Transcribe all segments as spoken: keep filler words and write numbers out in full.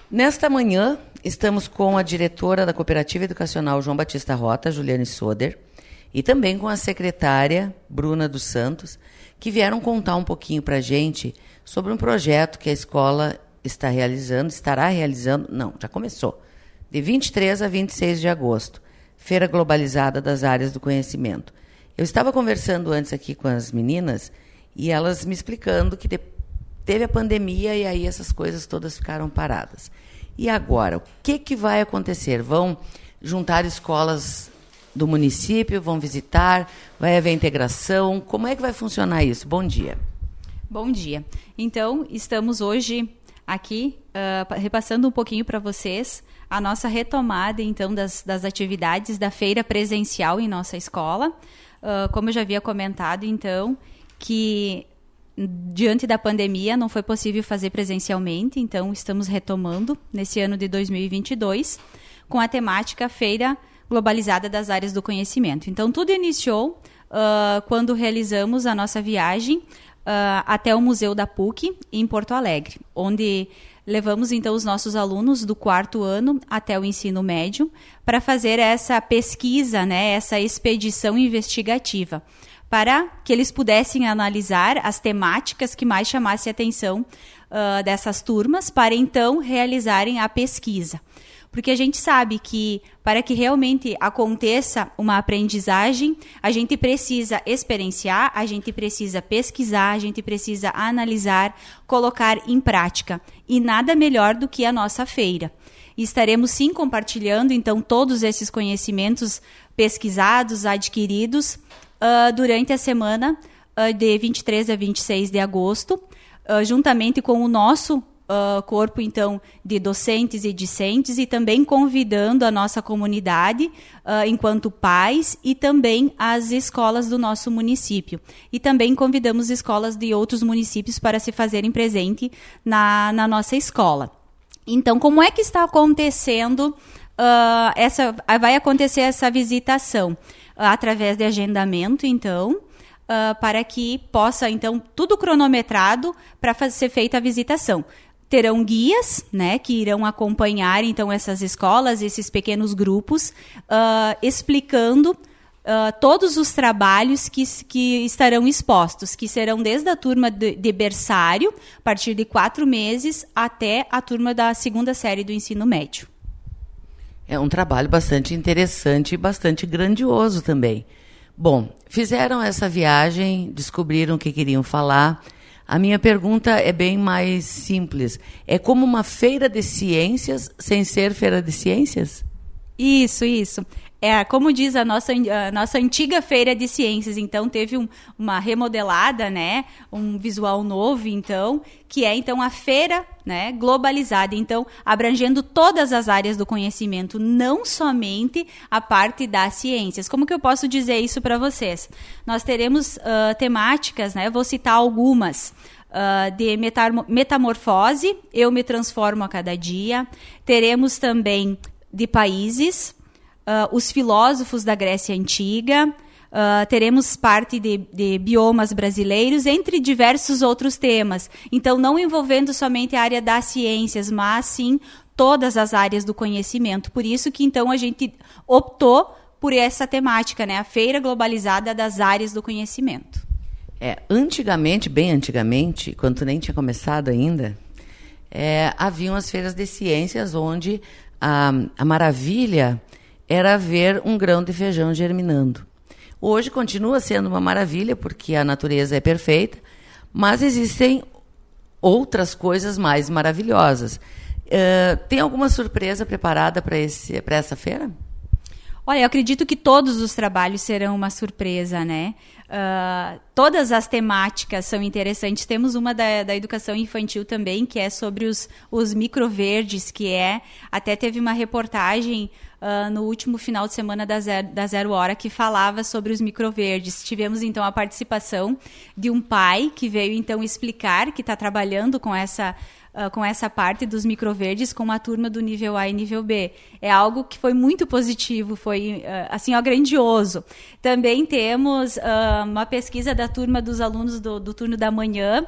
Nesta manhã, estamos com a diretora da Cooperativa Educacional João Batista Rota, Juliane Soder, e também com a secretária Bruna dos Santos, que vieram contar um pouquinho para a gente sobre um projeto que a escola está realizando, estará realizando, não, já começou, de vinte e três a vinte e seis de agosto, Feira Globalizada das Áreas do Conhecimento. Eu estava conversando antes aqui com as meninas e elas me explicando que de, teve a pandemia e aí essas coisas todas ficaram paradas. E agora, o que, que vai acontecer? Vão juntar escolas do município, vão visitar, vai haver integração? Como é que vai funcionar isso? Bom dia. Bom dia. Então, estamos hoje aqui uh, repassando um pouquinho para vocês a nossa retomada, então, das, das atividades da feira presencial em nossa escola. Uh, como eu já havia comentado, então, que diante da pandemia não foi possível fazer presencialmente, então estamos retomando nesse ano de dois mil e vinte e dois com a temática Feira Globalizada das Áreas do Conhecimento. Então, tudo iniciou uh, quando realizamos a nossa viagem uh, até o Museu da P U C, em Porto Alegre, onde levamos, então, os nossos alunos do quarto ano até o ensino médio para fazer essa pesquisa, né, essa expedição investigativa, para que eles pudessem analisar as temáticas que mais chamassem a atenção uh, dessas turmas, para então realizarem a pesquisa. Porque a gente sabe que para que realmente aconteça uma aprendizagem, a gente precisa experienciar, a gente precisa pesquisar, a gente precisa analisar, colocar em prática. E nada melhor do que a nossa feira. E estaremos sim compartilhando então todos esses conhecimentos pesquisados, adquiridos, uh, durante a semana uh, de vinte e três a vinte e seis de agosto, uh, juntamente com o nosso Uh, corpo, então, de docentes e discentes, e também convidando a nossa comunidade, uh, enquanto pais, e também as escolas do nosso município. E também convidamos escolas de outros municípios para se fazerem presente na, na nossa escola. Então, como é que está acontecendo, uh, essa, vai acontecer essa visitação? Uh, através de agendamento, então, uh, para que possa, então, tudo cronometrado para ser feita a visitação. Terão guias, né, que irão acompanhar, então, essas escolas, esses pequenos grupos, uh, explicando uh, todos os trabalhos que, que estarão expostos, que serão desde a turma de, de berçário, a partir de quatro meses, até a turma da segunda série do ensino médio. É um trabalho bastante interessante e bastante grandioso também. Bom, fizeram essa viagem, descobriram o que queriam falar. A minha pergunta é bem mais simples. É como uma feira de ciências sem ser feira de ciências? Isso, isso. É, como diz a nossa, a nossa antiga feira de ciências, então teve um, uma remodelada, né, um visual novo, então, que é então a feira, né, globalizada, então abrangendo todas as áreas do conhecimento, não somente a parte das ciências. Como que eu posso dizer isso para vocês? Nós teremos uh, temáticas, né, vou citar algumas. Uh, de metamorfose, eu me transformo a cada dia. Teremos também de países, uh, os filósofos da Grécia Antiga, uh, teremos parte de, de biomas brasileiros, entre diversos outros temas. Então, não envolvendo somente a área das ciências, mas sim todas as áreas do conhecimento. Por isso que, então, a gente optou por essa temática, né? A Feira Globalizada das Áreas do Conhecimento. É, antigamente, bem antigamente, quando nem tinha começado ainda, é, haviam as feiras de ciências onde a, a maravilha era ver um grão de feijão germinando. Hoje continua sendo uma maravilha, porque a natureza é perfeita, mas existem outras coisas mais maravilhosas. Uh, tem alguma surpresa preparada para esse, para essa feira? Olha, eu acredito que todos os trabalhos serão uma surpresa, né? Uh, todas as temáticas são interessantes. Temos uma da, da educação infantil também, que é sobre os, os microverdes, que é... Até teve uma reportagem uh, no último final de semana da Zero, da Zero Hora que falava sobre os microverdes. Tivemos, então, a participação de um pai que veio, então, explicar que está trabalhando com essa... Uh, com essa parte dos microverdes com a turma do nível A e nível B. É algo que foi muito positivo, foi uh, assim, ó, grandioso. Também temos uh, uma pesquisa da turma dos alunos do, do turno da manhã,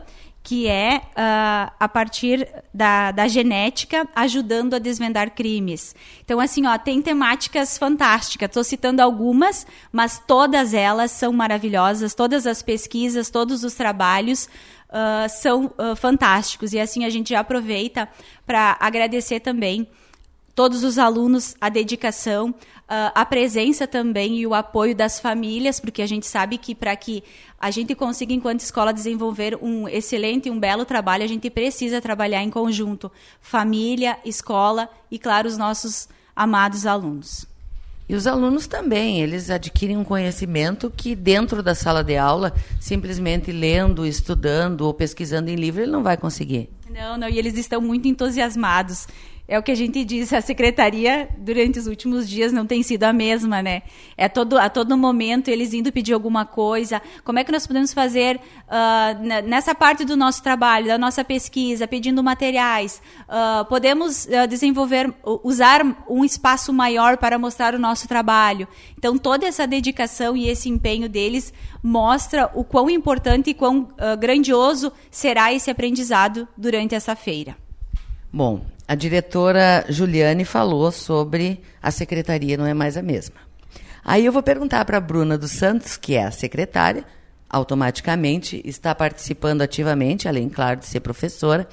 que é uh, a partir da, da genética, ajudando a desvendar crimes. Então, assim, ó, tem temáticas fantásticas. Estou citando algumas, mas todas elas são maravilhosas. Todas as pesquisas, todos os trabalhos uh, são uh, fantásticos. E assim a gente já aproveita para agradecer também todos os alunos, a dedicação, uh, a presença também e o apoio das famílias, porque a gente sabe que para que a gente consiga, enquanto escola, desenvolver um excelente e um belo trabalho, a gente precisa trabalhar em conjunto. Família, escola e, claro, os nossos amados alunos. E os alunos também, eles adquirem um conhecimento que dentro da sala de aula, simplesmente lendo, estudando ou pesquisando em livro, ele não vai conseguir. Não, não, e eles estão muito entusiasmados. É o que a gente diz, a secretaria, durante os últimos dias, não tem sido a mesma, né? É todo, a todo momento eles indo pedir alguma coisa. Como é que nós podemos fazer uh, nessa parte do nosso trabalho, da nossa pesquisa, pedindo materiais? Uh, podemos uh, desenvolver, usar um espaço maior para mostrar o nosso trabalho. Então, toda essa dedicação e esse empenho deles mostra o quão importante e quão uh, grandioso será esse aprendizado durante essa feira. Bom, a diretora Juliane falou sobre a secretaria não é mais a mesma. Aí eu vou perguntar para a Bruna dos Santos, que é a secretária, automaticamente está participando ativamente, além, claro, de ser professora.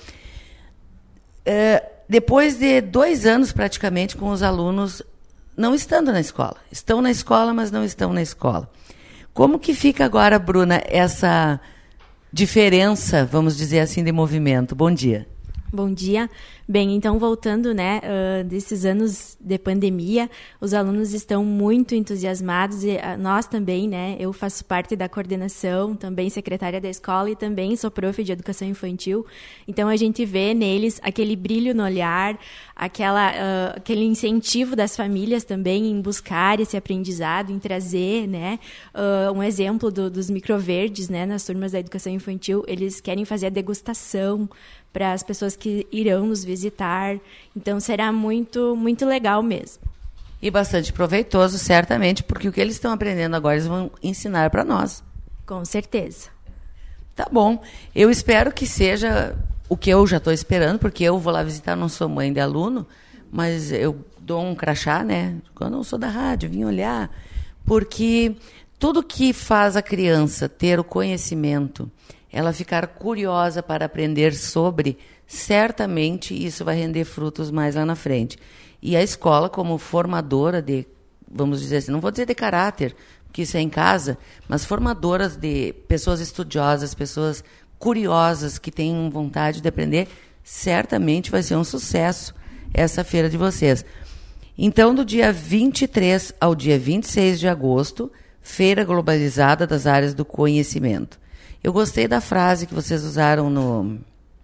É, depois de dois anos, praticamente, com os alunos não estando na escola. Estão na escola, mas não estão na escola. Como que fica agora, Bruna, essa diferença, vamos dizer assim, de movimento? Bom dia. Bom dia. Bem, então voltando, né, uh, desses anos de pandemia, os alunos estão muito entusiasmados e uh, nós também, né, eu faço parte da coordenação, também secretária da escola e também sou prof de educação infantil, então a gente vê neles aquele brilho no olhar, aquela, uh, aquele incentivo das famílias também em buscar esse aprendizado, em trazer, né, uh, um exemplo do, dos microverdes, né, nas turmas da educação infantil, eles querem fazer a degustação para as pessoas que irão nos visitar. Então, será muito, muito legal mesmo. E bastante proveitoso, certamente, porque o que eles estão aprendendo agora, eles vão ensinar para nós. Com certeza. Tá bom. Eu espero que seja o que eu já estou esperando, porque eu vou lá visitar, não sou mãe de aluno, mas eu dou um crachá, né? Quando eu sou da rádio, vim olhar. Porque tudo que faz a criança ter o conhecimento, ela ficar curiosa para aprender sobre, certamente isso vai render frutos mais lá na frente. E a escola, como formadora de, vamos dizer assim, não vou dizer de caráter, porque isso é em casa, mas formadoras de pessoas estudiosas, pessoas curiosas, que têm vontade de aprender, certamente vai ser um sucesso essa feira de vocês. Então, do dia vinte e três ao dia vinte e seis de agosto, Feira Globalizada das Áreas do Conhecimento. Eu gostei da frase que vocês usaram no,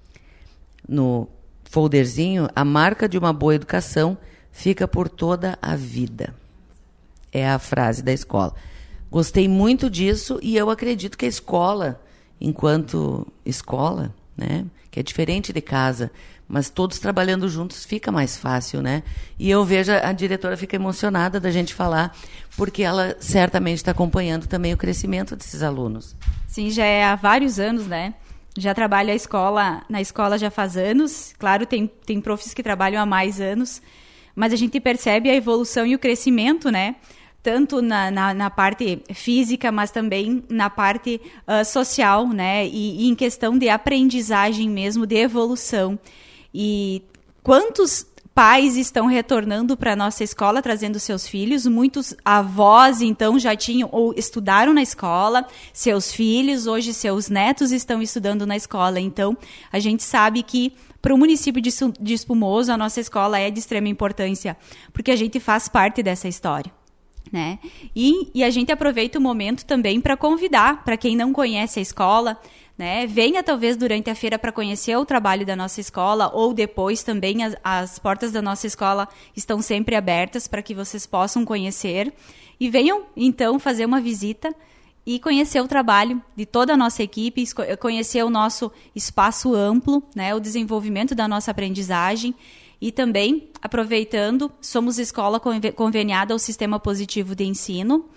no folderzinho. A marca de uma boa educação fica por toda a vida. É a frase da escola. Gostei muito disso e eu acredito que a escola, enquanto escola, né, que é diferente de casa, mas todos trabalhando juntos fica mais fácil, né? E eu vejo a diretora fica emocionada da gente falar, porque ela certamente está acompanhando também o crescimento desses alunos. Sim, já é há vários anos, né? Já trabalho a escola, na escola já faz anos. Claro, tem, tem profs que trabalham há mais anos, mas a gente percebe a evolução e o crescimento, né? Tanto na, na, na parte física, mas também na parte uh, social, né? E, e em questão de aprendizagem mesmo, de evolução. E quantos pais estão retornando para a nossa escola, trazendo seus filhos? Muitos avós, então, já tinham ou estudaram na escola, seus filhos, hoje seus netos estão estudando na escola. Então, a gente sabe que para o município de, de Espumoso, a nossa escola é de extrema importância, porque a gente faz parte dessa história. Né? E, e a gente aproveita o momento também para convidar, para quem não conhece a escola, né? Venha talvez durante a feira para conhecer o trabalho da nossa escola, ou depois também as, as portas da nossa escola estão sempre abertas para que vocês possam conhecer. E venham então fazer uma visita e conhecer o trabalho de toda a nossa equipe, conhecer o nosso espaço amplo, né? O desenvolvimento da nossa aprendizagem. E também, aproveitando, somos escola conveniada ao Sistema Positivo de Ensino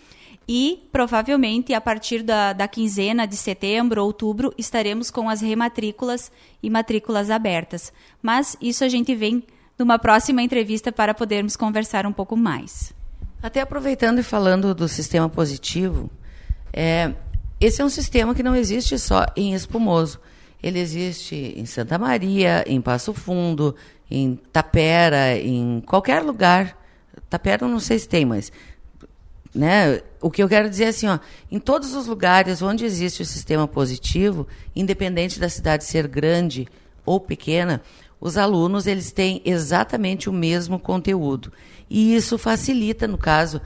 e provavelmente a partir da, da quinzena de setembro, outubro, estaremos com as rematrículas e matrículas abertas. Mas isso a gente vem numa próxima entrevista para podermos conversar um pouco mais. Até aproveitando e falando do sistema positivo, é, esse é um sistema que não existe só em Espumoso. Ele existe em Santa Maria, em Passo Fundo, em Tapera, em qualquer lugar. Tapera eu não sei se tem, mas... Né, o que eu quero dizer é assim, ó, em todos os lugares onde existe o sistema positivo, independente da cidade ser grande ou pequena, os alunos eles têm exatamente o mesmo conteúdo. E isso facilita, no caso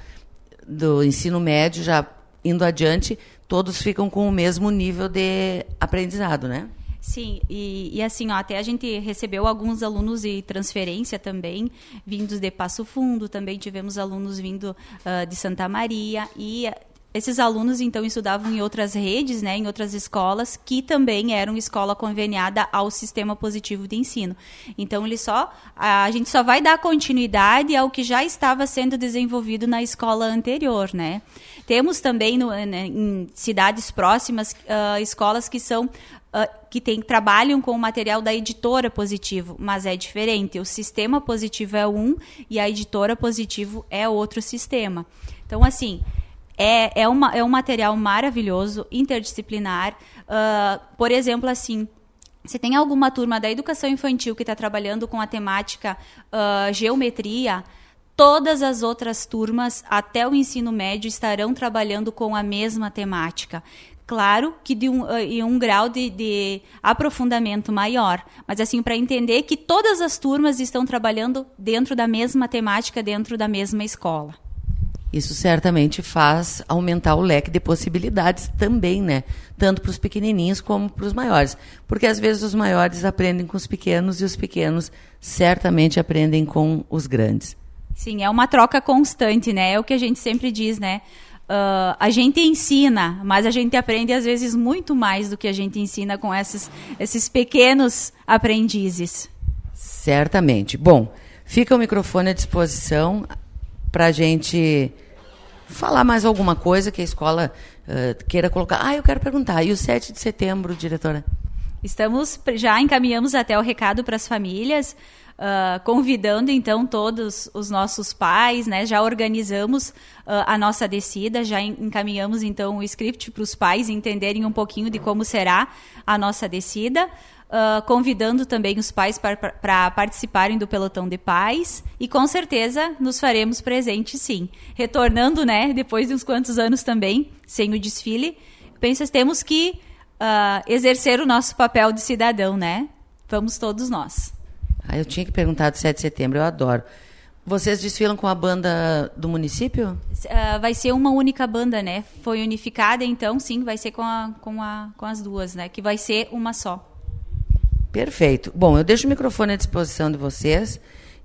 do ensino médio, já indo adiante, todos ficam com o mesmo nível de aprendizado, né? Sim, e, e assim, ó, até a gente recebeu alguns alunos de transferência também, vindos de Passo Fundo, também tivemos alunos vindo uh, de Santa Maria, e esses alunos, então, estudavam em outras redes, né, em outras escolas, que também eram escola conveniada ao sistema positivo de ensino. Então, ele só, a gente só vai dar continuidade ao que já estava sendo desenvolvido na escola anterior, né? Temos também no, em cidades próximas uh, escolas que são uh, que tem, trabalham com o material da editora Positivo, mas é diferente. O sistema positivo é um e a editora Positivo é outro sistema. Então, assim, é, é, uma, é um material maravilhoso, interdisciplinar. Uh, por exemplo, assim, se tem alguma turma da educação infantil que está trabalhando com a temática uh, geometria, todas as outras turmas, até o ensino médio, estarão trabalhando com a mesma temática. Claro que de um, uh, um grau de, de aprofundamento maior, mas assim, para entender que todas as turmas estão trabalhando dentro da mesma temática, dentro da mesma escola. Isso certamente faz aumentar o leque de possibilidades também, né? Tanto para os pequenininhos como para os maiores. Porque às vezes os maiores aprendem com os pequenos e os pequenos certamente aprendem com os grandes. Sim, é uma troca constante, né? É o que a gente sempre diz, né? Uh, a gente ensina, mas a gente aprende às vezes muito mais do que a gente ensina com esses, esses pequenos aprendizes. Certamente. Bom, fica o microfone à disposição para a gente falar mais alguma coisa que a escola uh, queira colocar. Ah, eu quero perguntar, e o sete de setembro, diretora? Estamos, já encaminhamos até o recado para as famílias, uh, convidando então todos os nossos pais, né? Já organizamos uh, a nossa descida, já encaminhamos então o script para os pais entenderem um pouquinho de como será a nossa descida. Uh, convidando também os pais para participarem do pelotão de pais e com certeza nos faremos presentes, sim. Retornando, né, depois de uns quantos anos também, sem o desfile, penso que temos que uh, exercer o nosso papel de cidadão, né? Vamos todos nós. Ah, eu tinha que perguntar do sete de setembro, eu adoro. Vocês desfilam com a banda do município? Uh, vai ser uma única banda, né? Foi unificada, então, sim, vai ser com, a, com, a, com as duas, né? Que vai ser uma só. Perfeito. Bom, eu deixo o microfone à disposição de vocês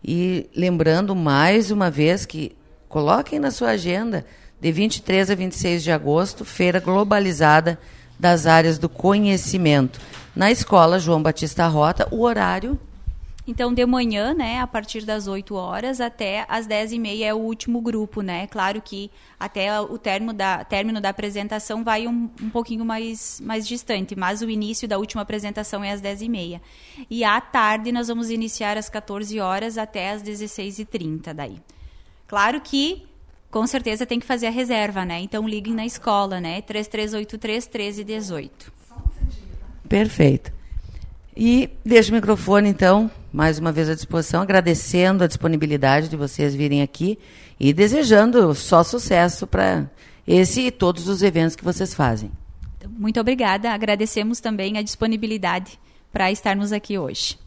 e lembrando mais uma vez que coloquem na sua agenda de vinte e três a vinte e seis de agosto, Feira Globalizada das Áreas do Conhecimento, na Escola João Batista Rota, o horário... Então, de manhã, né, a partir das oito horas até as dez e meia é o último grupo, né? Claro que até o término da, término da apresentação vai um, um pouquinho mais, mais distante, mas o início da última apresentação é às dez e meia. E à tarde nós vamos iniciar às quatorze horas até às dezesseis e trinta daí. Claro que, com certeza, tem que fazer a reserva, né? Então, liguem na escola, né? três três oito três, um três um oito. Perfeito. E deixo o microfone, então, mais uma vez à disposição, agradecendo a disponibilidade de vocês virem aqui e desejando só sucesso para esse e todos os eventos que vocês fazem. Muito obrigada. Agradecemos também a disponibilidade para estarmos aqui hoje.